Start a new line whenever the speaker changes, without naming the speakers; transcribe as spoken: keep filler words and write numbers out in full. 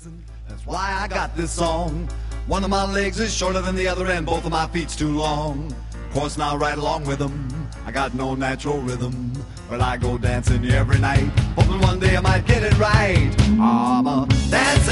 That's why I got this song. One of my legs is shorter than the other and both of my feet's too long. Of course, now right along with them, I got no natural rhythm, but I go dancing every night, hoping one day I might get it right. I'm a dancing